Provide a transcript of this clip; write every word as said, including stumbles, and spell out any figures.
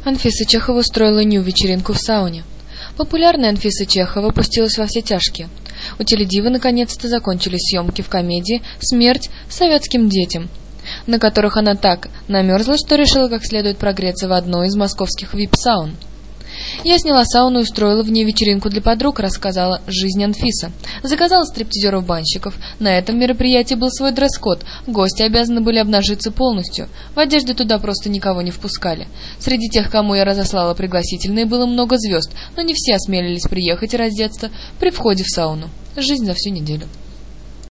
Анфиса Чехова устроила нью-вечеринку в сауне. Популярная Анфиса Чехова пустилась во все тяжкие. У теледивы наконец-то закончились съемки в комедии «Смерть советским детям», на которых она так намерзла, что решила как следует прогреться в одной из московских вип-саун. «Я сняла сауну и устроила в ней вечеринку для подруг», — рассказала «Жизнь Анфиса». Заказала стриптизеров-банщиков. На этом мероприятии был свой дресс-код. Гости обязаны были обнажиться полностью. В одежде туда просто никого не впускали. Среди тех, кому я разослала пригласительные, было много звезд, но не все осмелились приехать и раздеться при входе в сауну. Жизнь за всю неделю.